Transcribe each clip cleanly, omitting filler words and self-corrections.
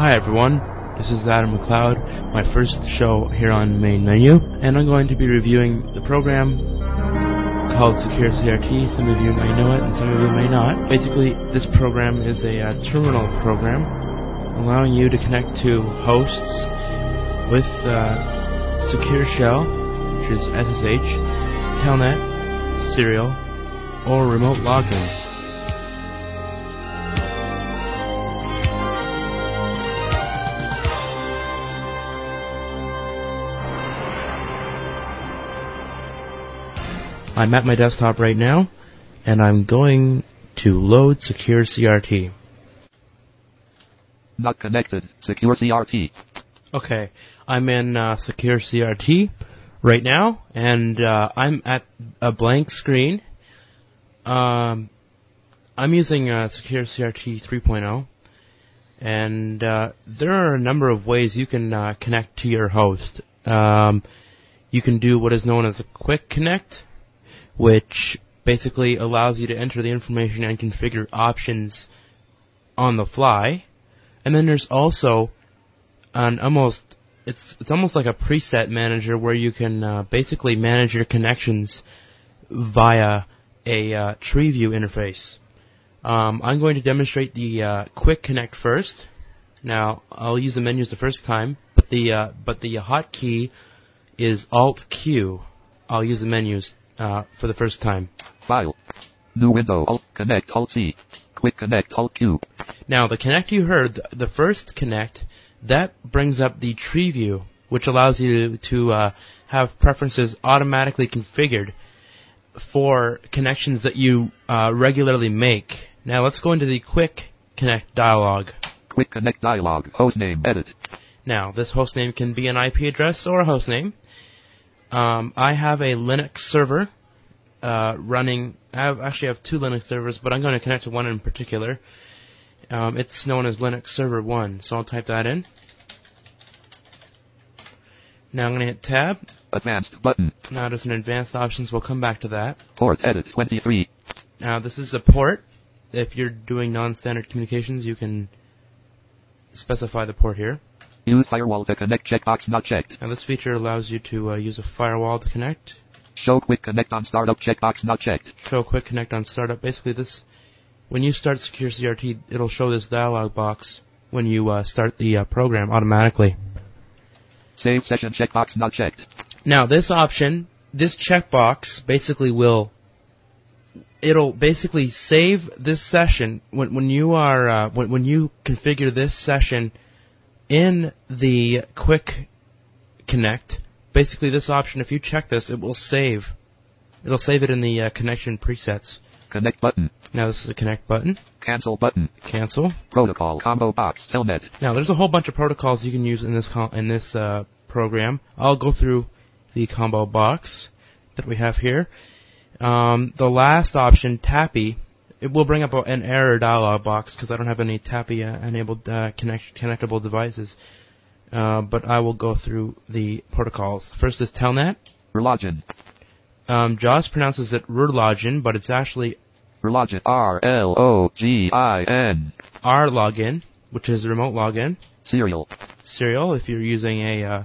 Hi everyone, this is Adam McLeod, my first show here on Main Menu, and I'm going to be reviewing the program called Secure CRT. Some of you may know it and some of you may not. Basically, this program is a terminal program allowing you to connect to hosts with Secure Shell, which is SSH, Telnet, Serial, or remote login. I'm at my desktop right now, and I'm going to load Secure CRT. Not connected. Secure CRT. Okay, I'm in Secure CRT right now, and I'm at a blank screen. I'm using Secure CRT 3.0, and there are a number of ways you can connect to your host. You can do what is known as a quick connect, which basically allows you to enter the information and configure options on the fly. And then there's also it's almost like a preset manager where you can basically manage your connections via a tree view interface. I'm going to demonstrate the quick connect first. Now I'll use the menus the first time, but the hotkey is Alt Q. I'll use the menus for the first time. File. New window. Alt Connect. Alt C. Quick Connect. Alt Q. Now, the connect you heard, the first connect, that brings up the tree view, which allows you to have preferences automatically configured for connections that you regularly make. Now, let's go into the quick connect dialog. Quick Connect dialog. Hostname. Edit. Now, this hostname can be an IP address or a hostname. I have a Linux server running. I have two Linux servers, but I'm going to connect to one in particular. It's known as Linux Server 1, so I'll type that in. Now I'm going to hit Tab. Advanced button. Now there's an Advanced Options. We'll come back to that. Port Edit 23. Now this is a port. If you're doing non-standard communications, you can specify the port here. Use firewall to connect. Checkbox not checked. Now this feature allows you to use a firewall to connect. Show quick connect on startup. Checkbox not checked. Show quick connect on startup. Basically, when you start Secure CRT, it'll show this dialog box when you start the program automatically. Save session. Checkbox not checked. Now this option, this checkbox, it'll basically save this session when you configure this session in the quick connect. Basically, this option, if you check this, it will save. It'll save it in the connection presets. Connect button. Now this is the connect button. Cancel button. Cancel. Protocol combo box. Telnet. Now there's a whole bunch of protocols you can use in this program. I'll go through the combo box that we have here. The last option, TAPI, it will bring up an error dialog box because I don't have any TAPI enabled connectable devices. But I will go through the protocols. First is Telnet. Rlogin. JAWS pronounces it Rlogin, but it's actually Rlogin. R-L-O-G-I-N. Rlogin, which is remote login. Serial. Serial. If you're using a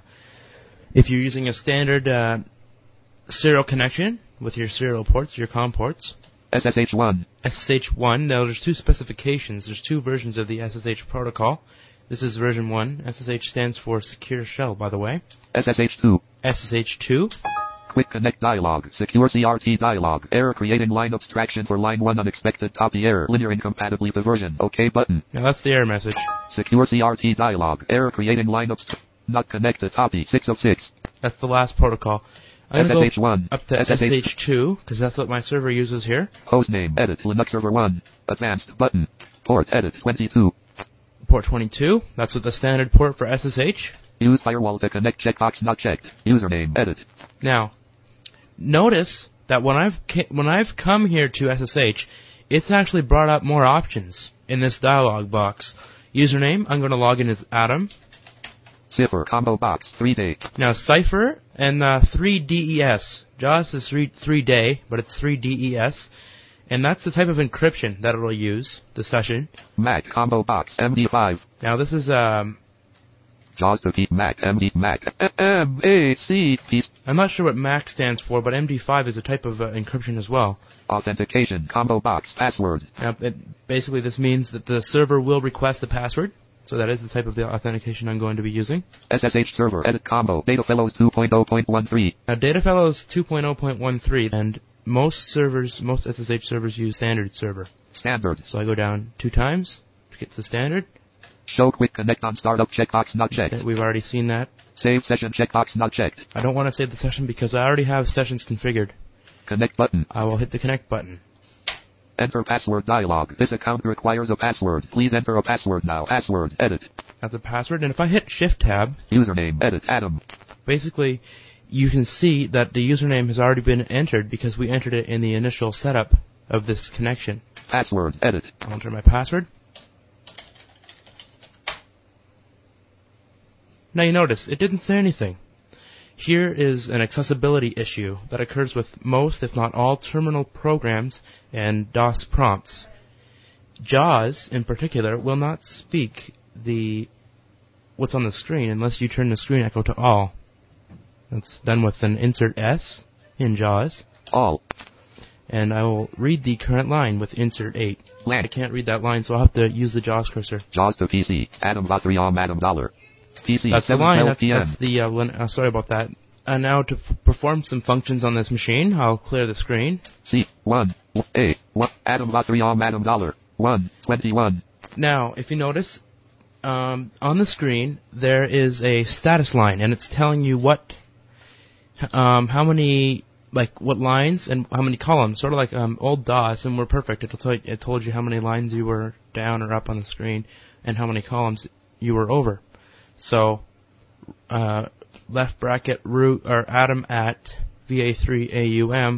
standard serial connection with your serial ports, your COM ports. SSH1. SSH1. Now there's two specifications. There's two versions of the SSH protocol. This is version 1. SSH stands for Secure Shell, by the way. SSH2. SSH2. Quick Connect dialog. Secure CRT dialog. Error creating line abstraction for line 1 unexpected TAPI error. Linear incompatibility with version. OK button. Now that's the error message. Secure CRT dialog. Error creating line not connected TAPI 6 of 6. That's the last protocol. I'm SSH1. Up to SSH2, because that's what my server uses here. Hostname. Edit. Linux Server 1. Advanced button. Port Edit 22. Port 22. That's what the standard port for SSH. Use firewall to connect. Checkbox not checked. Username. Edit. Now, notice that when I've come here to SSH, it's actually brought up more options in this dialog box. Username, I'm going to log in as Adam. Cipher combo box 3-day. Now Cipher and 3DES. JAWS is 3-day, but it's 3DES. And that's the type of encryption that it'll use, the session. Mac combo box MD5. Now this is, JAWS to keep Mac MD Mac MAC piece. I'm not sure what MAC stands for, but MD5 is a type of encryption as well. Authentication combo box password. Now, basically this means that the server will request the password. So that is the type of the authentication I'm going to be using. SSH server edit combo DataFellows 2.0.13. Now DataFellows 2.0.13, and most SSH servers use standard server. Standard. So I go down 2 times to get to standard. Show quick connect on startup checkbox not checked. We've already seen that. Save session checkbox not checked. I don't want to save the session because I already have sessions configured. Connect button. I will hit the connect button. Enter password dialog. This account requires a password. Please enter a password now. Password. Edit. That's a password. And if I hit Shift Tab, username. Edit. Adam. Basically, you can see that the username has already been entered because we entered it in the initial setup of this connection. Password. Edit. I'll enter my password. Now you notice, it didn't say anything. Here is an accessibility issue that occurs with most, if not all, terminal programs and DOS prompts. JAWS, in particular, will not speak what's on the screen unless you turn the screen echo to all. That's done with an insert S in JAWS. All. And I will read the current line with insert 8. LAN. I can't read that line, so I'll have to use the JAWS cursor. JAWS to PC. Adam Vatriam Adam $. PC. That's the line. That's PM. the sorry about that. And now to perform some functions on this machine, I'll clear the screen. C1 A 1 Adam Vatriam Adam $. 121. Now, if you notice, on the screen there is a status line, and it's telling you how many, like what lines and how many columns. Sort of like old DOS, and we're perfect. It told you how many lines you were down or up on the screen, and how many columns you were over. So, left bracket root or Adam at VA3AUM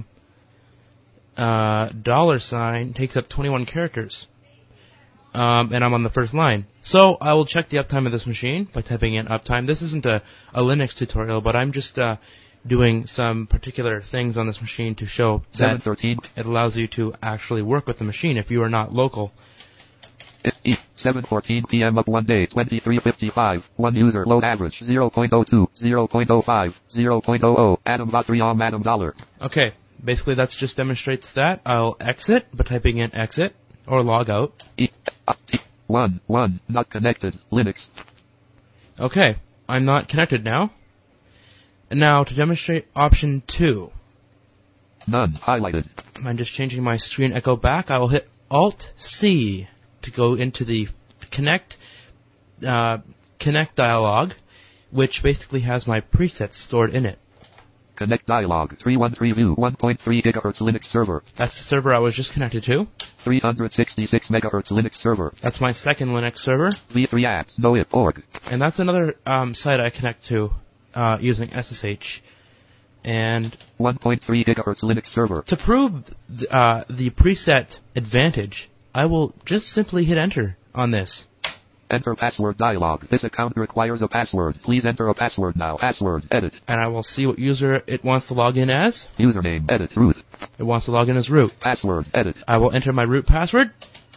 $sign takes up 21 characters, and I'm on the first line. So I will check the uptime of this machine by typing in uptime. This isn't a Linux tutorial, but I'm just doing some particular things on this machine to show that 7:13. It allows you to actually work with the machine if you are not local. 7:14 p.m. up 1 day, 23:55. 1 user, load average, 0.02, 0.05, 0.00. Adam Vatriam Adam $. Okay, basically that just demonstrates that. I'll exit by typing in exit, or log out. 1, not connected, Linux. Okay, I'm not connected now. And now to demonstrate option 2. None, highlighted. I'm just changing my screen echo back. I will hit Alt-C to go into the connect dialog, which basically has my presets stored in it. Connect dialog, 313 view, 1.3 gigahertz Linux server. That's the server I was just connected to. 366 megahertz Linux server. That's my second Linux server. V3 apps, noip.org. And that's another site I connect to using SSH. And 1.3 gigahertz Linux server. To prove the preset advantage, I will just simply hit enter on this. Enter password dialog. This account requires a password. Please enter a password now. Password. Edit. And I will see what user it wants to log in as. Username. Edit. Root. It wants to log in as root. Password. Edit. I will enter my root password.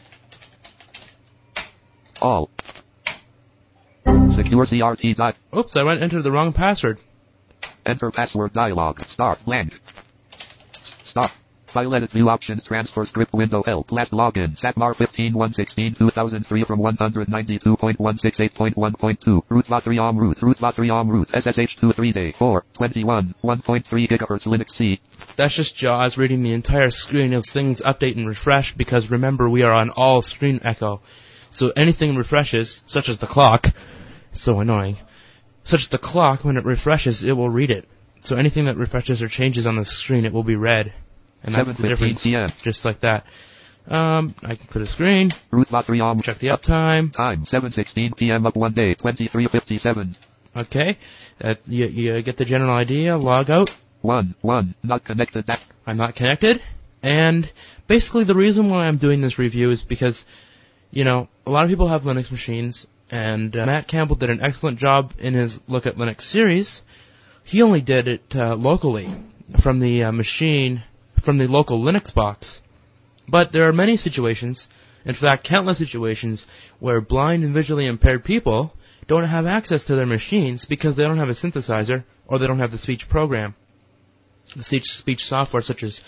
All. Secure CRT. Oops, I went enter the wrong password. Enter password dialog. Start. Blank. Stop. File edit view options transfer script window help last login Satmar 15/1/16/2003 from 192.168.1.2 root Vatriam root SSH 23 day 4 21 1.3 gigahertz Linux C. That's just JAWS reading the entire screen as things update and refresh, because remember we are on all screen echo. So anything refreshes, such as the clock, so annoying, such as the clock, when it refreshes it will read it. So anything that refreshes or changes on the screen, it will be read. And that's the difference, PM. Just like that. I can put a screen. Root Vatriam. Check the uptime. Time 7:16 p.m. up 1 day, 23:57. Okay. You get the general idea. Log out. 1, not connected. I'm not connected. And basically the reason why I'm doing this review is because, a lot of people have Linux machines, and Matt Campbell did an excellent job in his Look at Linux series. He only did it locally from the machine, from the local Linux box. But there are many situations, in fact countless situations, where blind and visually impaired people don't have access to their machines because they don't have a synthesizer or they don't have the speech program. The speech software such as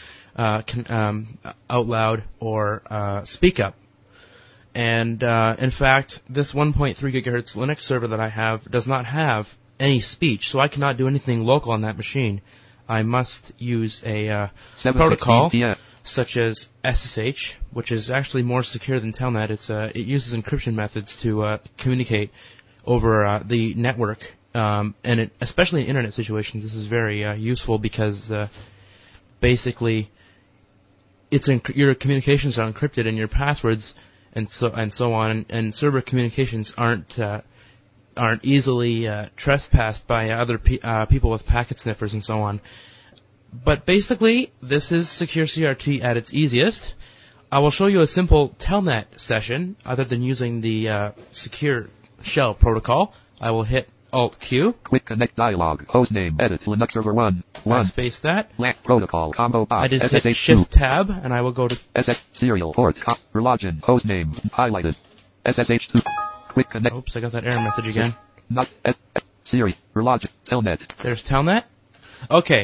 OutLoud or SpeakUp. And in fact, this 1.3 gigahertz Linux server that I have does not have any speech, so I cannot do anything local on that machine. I must use a protocol such as SSH, which is actually more secure than Telnet. It uses encryption methods to communicate over the network, and especially in internet situations, this is very useful because basically your communications are encrypted and your passwords and so on, and server communications aren't easily trespassed by other people with packet sniffers and so on. But basically, this is Secure CRT at its easiest. I will show you a simple Telnet session, other than using the Secure Shell protocol. I will hit Alt-Q. Quick connect dialog. Hostname. Edit. Linux server 1. I space that. LAN protocol. Combo box. I just hit SSH2. Shift-Tab, and I will go to SS serial port. Login. Hostname. Highlighted. SSH2. Quick connect. Oops, I got that error message again. Not Siri. Login. Telnet. There's Telnet. Okay,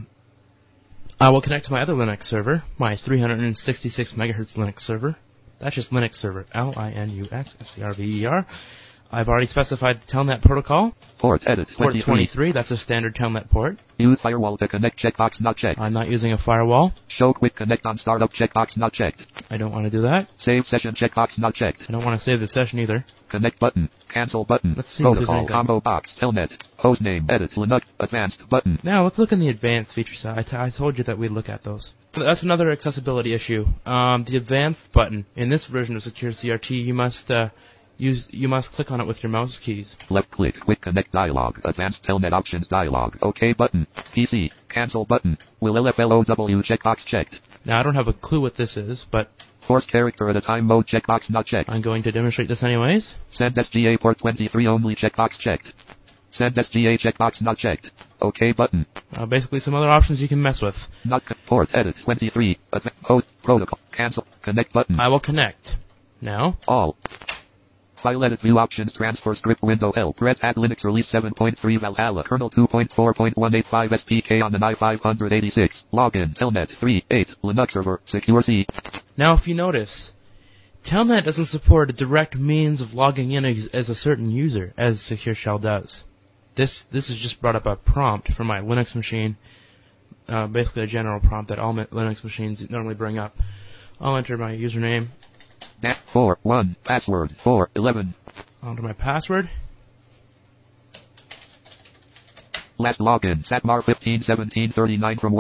I will connect to my other Linux server, my 366 megahertz Linux server. That's just Linux server. Linux server. I've already specified the Telnet protocol. Port edit. Port 23. That's a standard Telnet port. Use firewall to connect. Checkbox not checked. I'm not using a firewall. Show quick connect on startup. Checkbox not checked. I don't want to do that. Save session. Checkbox not checked. I don't want to save the session either. Connect button. Cancel button. Let's see if there's protocol. anything. Combo box. Telnet. Hostname. Edit. Linux. Advanced button. Now let's look in the advanced features. I told you that we'd look at those. That's another accessibility issue. The advanced button in this version of Secure CRT, you must click on it with your mouse keys. Left click. Quick connect dialog. Advanced Telnet options dialog. OK button. PC. Cancel button. Will LFLOW checkbox checked. Now I don't have a clue what this is, but Force character at a time mode checkbox not checked. I'm going to demonstrate this anyways. Send SGA port 23 only checkbox checked. Send SGA checkbox not checked. OK button. Basically some other options you can mess with. Not port edit 23. Host protocol. Cancel. Connect button. I will connect. Now. All. File edit view options transfer script window help. Red Hat Linux release 7.3 Valhalla kernel 2.4.185 SPK on the i586. Login Telnet 3.8 Linux server Secure C. Now if you notice, Telnet doesn't support a direct means of logging in as a certain user as Secure Shell does. This has just brought up a prompt for my Linux machine, basically a general prompt that all Linux machines normally bring up. I'll enter my username. 4.1 password 4.11. I'll enter my password. Last login Satmar 151739 from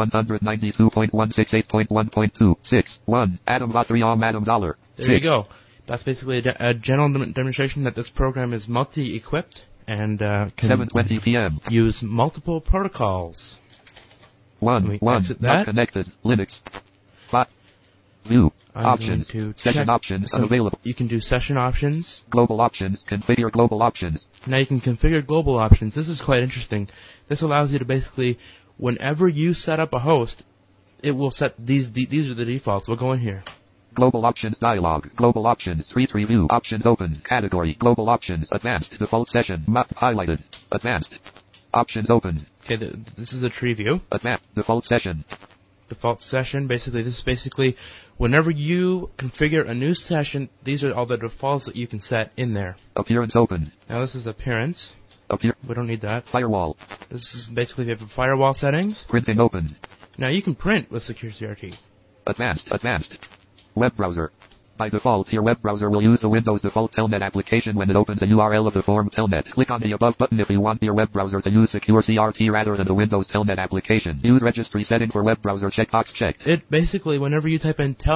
192.168.1.261 Adam Vatriam Adam Dollar. There you go. That's basically a general demonstration that this program is multi-equipped and can 7:20 p.m. use multiple protocols. 1 not connected Linux. 5 view options session options unavailable. You can do session options. Global options configure global options. Now you can configure global options. This is quite interesting. This allows you to basically, whenever you set up a host, it will set these are the defaults. We'll go in here. Global options dialog. Global options. Tree view. Options open. Category. Global options. Advanced. Default session. Map highlighted. Advanced. Options open. Okay, this is a tree view. Advanced. Default session. Default session. Basically, this is basically whenever you configure a new session, these are all the defaults that you can set in there. Appearance open. Now this is appearance. We don't need that. Firewall. This is basically if you have firewall settings. Printing open. Now you can print with Secure CRT. Advanced. Web browser. By default, your web browser will use the Windows default Telnet application when it opens a URL of the form Telnet. Click on the above button if you want your web browser to use Secure CRT rather than the Windows Telnet application. Use registry setting for web browser checkbox checked. It basically, whenever you type in telnet :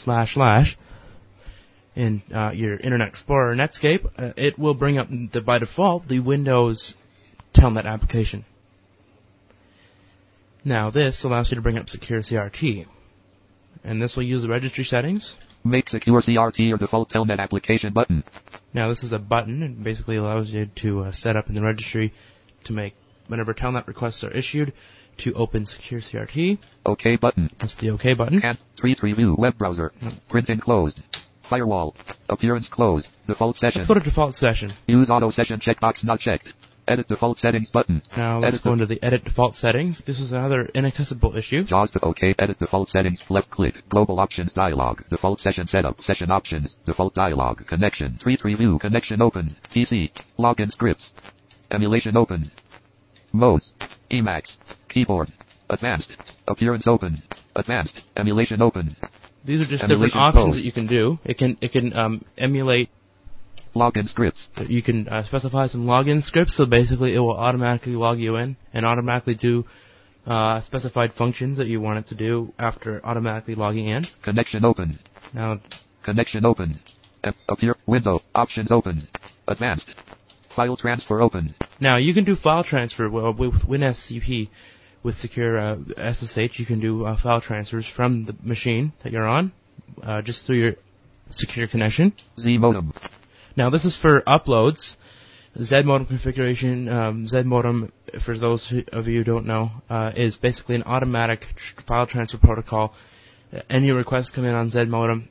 in your Internet Explorer or Netscape, it will bring up by default the Windows Telnet application. Now this allows you to bring up Secure CRT. And this will use the registry settings. Make Secure CRT your default Telnet application button. Now this is a button. It basically allows you to set up in the registry to make, whenever Telnet requests are issued, to open Secure CRT. OK button. That's the OK button. Can't. Treat review. Web browser. Printing closed. Firewall. Appearance closed. Default session. Let's go to default session. Use auto session checkbox not checked. Edit default settings button. Now let's go into the edit default settings. This is another inaccessible issue. JAWS to OK. Edit default settings. Left click. Global options dialog. Default session setup. Session options. Default dialog. Connection. Treat review. Connection opened. PC. Login scripts. Emulation opened. Modes. Emacs. Keyboard. Advanced. Appearance opened. Advanced. Emulation opened. These are just Emulation different options code. that you can do. It can emulate. Login scripts. You can specify some login scripts, so basically it will automatically log you in and automatically do specified functions that you want it to do after automatically logging in. Connection opened. Now, Connection opened. Appear. Window. Options opened. Advanced. File transfer opened. now you can do file transfer with WinSCP. With Secure SSH, you can do file transfers from the machine that you're on, just through your secure connection. Z modem. Now, this is for uploads. Z modem configuration. Z modem, for those of you who don't know, is basically an automatic file transfer protocol. Any requests come in on Z modem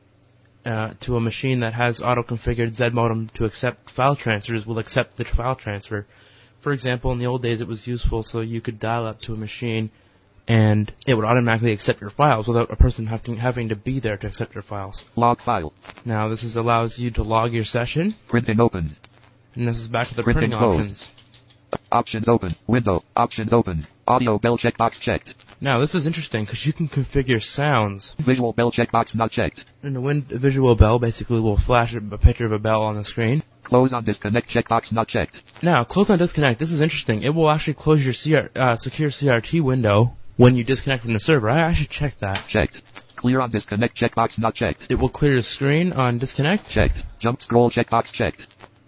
to a machine that has auto-configured Z modem to accept file transfers will accept the file transfer. For example, in the old days, it was useful so you could dial up to a machine and it would automatically accept your files without a person having to be there to accept your files. Log file. Now, this allows you to log your session, Printing opened. and this is back to the Printing printing closed. options. Options open. Window. Options open. Audio bell checkbox checked. Now, this is interesting because you can configure sounds. Visual bell checkbox not checked. And the visual bell basically will flash a picture of a bell on the screen. Close on disconnect checkbox not checked. Now, close on disconnect. This is interesting. It will actually close your secure CRT window when you disconnect from the server. I should check that. Checked. Clear on disconnect checkbox not checked. It will clear the screen on disconnect. Checked. Jump scroll checkbox checked.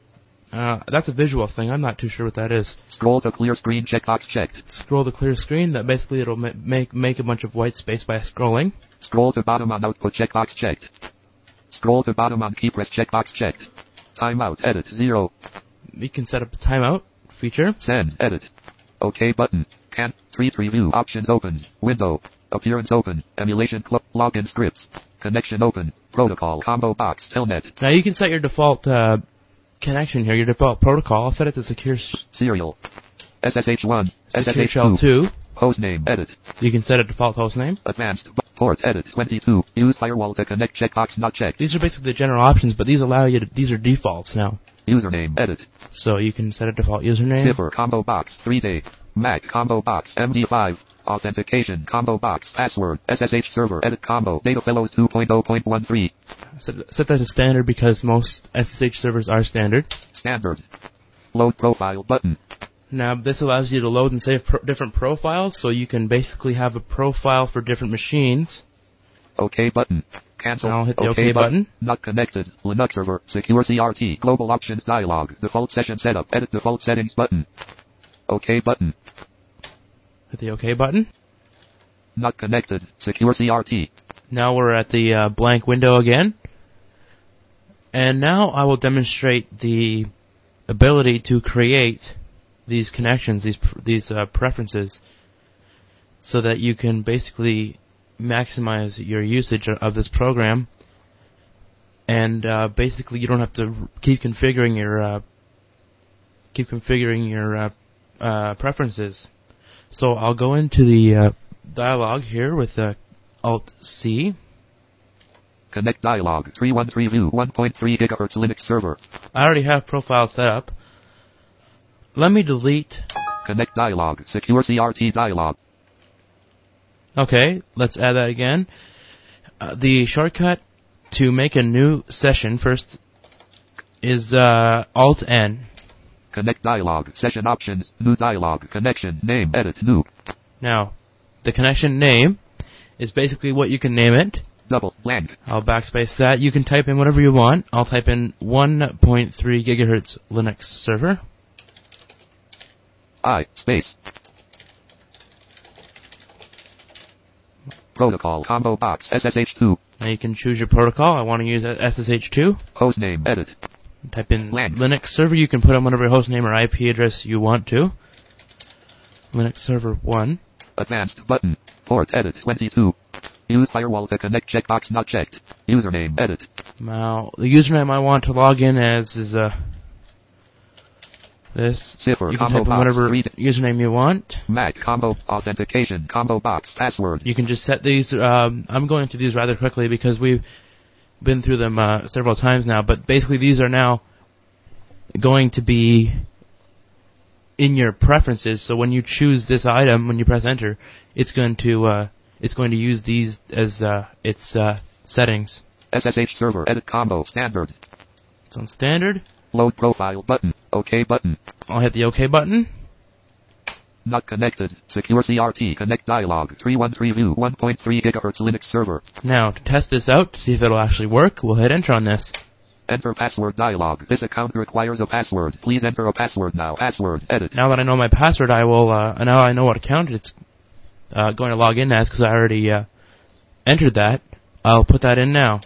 That's a visual thing. I'm not too sure what that is. Scroll to clear screen checkbox checked. Scroll to clear screen. That basically it'll make a bunch of white space by scrolling. Scroll to bottom on output checkbox checked. Scroll to bottom on key press checkbox checked. Timeout edit 0. You can set up a timeout feature. Send edit. OK button. Can't. Treat review. Options open. Window. Appearance open. Emulation login scripts. Connection open. Protocol combo box telnet. Now you can set your default connection here, your default protocol. I'll set it to secure Serial. SSH1. secure SSH2. shell 2. Hostname edit. You can set a default hostname. Advanced. Port edit 22. Use firewall to connect checkbox not checked. These are basically the general options, but these allow you to, these are defaults now. Username edit. So you can set a default username. Cipher combo box 3-day. Mac combo box MD5. Authentication combo box password SSH server edit combo data fellows 2.0.13. Set that to standard because most SSH servers are standard. Standard. Load profile button. Now this allows you to load and save different profiles, so you can basically have a profile for different machines. OK button. Cancel. Now I'll hit the OK button. Not connected. Linux server. Secure CRT. Global options dialog. Default session setup. Edit default settings button. OK button. Hit the OK button. Not connected. Secure CRT. Now we're at the blank window again. And now I will demonstrate the ability to create these connections, these preferences, so that you can basically maximize your usage of this program. And basically, you don't have to keep configuring your preferences. So I'll go into the dialog here with Alt-C. Connect dialog. 313 view. 1.3 GHz Linux server. I already have profile set up. Let me delete. Connect dialog. Secure CRT dialog. Okay, let's add that again. The shortcut to make a new session first is Alt-N. Connect dialog. Session options. New dialog. Connection. Name. Edit. New. Now, the connection name is basically what you can name it. Double. Blank. I'll backspace that. You can type in whatever you want. I'll type in 1.3 gigahertz Linux server. Space. Protocol combo box SSH2. Now you can choose your protocol. I want to use SSH2. Hostname. Edit. Type in Blank. Linux server. You can put in whatever hostname or IP address you want to. Linux server 1. Advanced button. Port edit 22. Use firewall to connect checkbox not checked. Username edit. Now, the username I want to log in as is this. Cipher You can combo type in box. whatever username you want. Mac combo authentication combo box password. You can just set these. I'm going through these rather quickly because we've been through them several times now. But basically, these are now going to be in your preferences. So when you choose this item, when you press enter, it's going to use these as its settings. SSH server edit combo standard. It's on standard. Load profile button. OK button. I'll hit the OK button. Not connected. Secure CRT connect dialog. 313 view 1.3 gigahertz Linux server. Now, to test this out, to see if it'll actually work, we'll hit enter on this. Enter password dialog. This account requires a password. Please enter a password now. Password edit. Now that I know my password, I will, now I know what account it's going to log in as because I already entered that. I'll put that in now.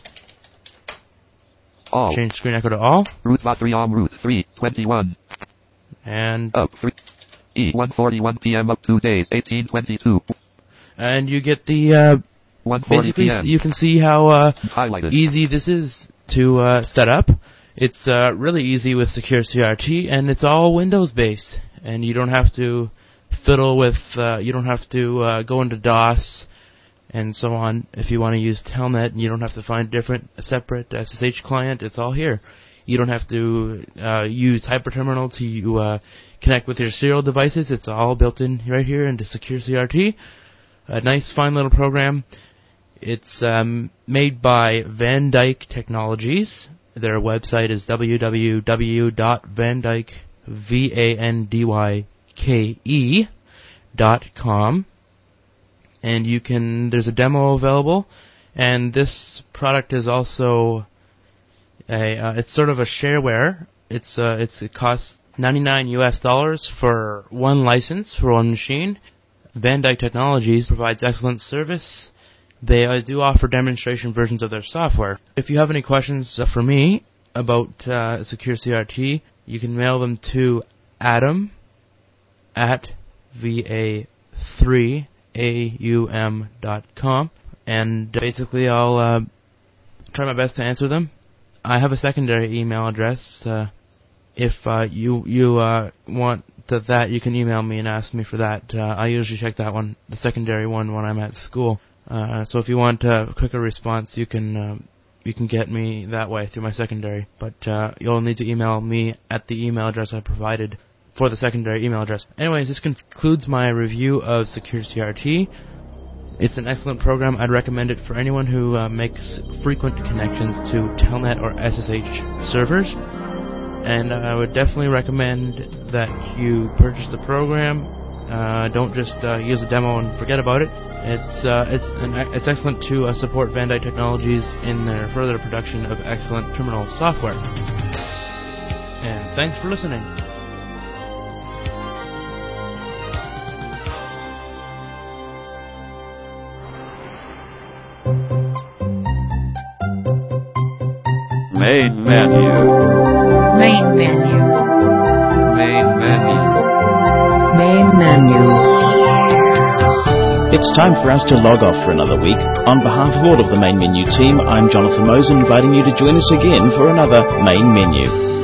All. Change screen echo to all. Root va 3 om root 3 21. And Up 3. E 1:41 p.m. up 2 days 1822. and you get the 1:40 basically p.m. you can see how Highlighted. easy this is to set up. It's really easy with Secure CRT, and it's all Windows based, and you don't have to fiddle with you don't have to go into DOS and so on. If you want to use Telnet, and you don't have to find a separate SSH client. It's all here. You don't have to use Hyperterminal to connect with your serial devices. It's all built in right here into Secure CRT. A nice, fine little program. It's made by Van Dyke Technologies. Their website is www.vandyke.com. And you can, there's a demo available, and this product is also it's sort of a shareware. It costs $99 for one license for one machine. Van Dyke Technologies provides excellent service. They do offer demonstration versions of their software. If you have any questions for me about Secure CRT, you can mail them to adam@va3aum.com, and basically I'll try my best to answer them. I have a secondary email address. If you want that, you can email me and ask me for that. I usually check that one, the secondary one, when I'm at school. So if you want a quicker response, you can get me that way through my secondary. But you'll need to email me at the email address I provided for the secondary email address. Anyways, this concludes my review of Secure CRT. It's an excellent program. I'd recommend it for anyone who makes frequent connections to Telnet or SSH servers. And I would definitely recommend that you purchase the program. Don't just use the demo and forget about it. It's excellent to support Van Dyke Technologies in their further production of excellent terminal software. And thanks for listening. Main menu. Main menu. Main menu. Main menu. It's time for us to log off for another week. On behalf of all of the Main Menu team, I'm Jonathan Mosen, inviting you to join us again for another Main Menu.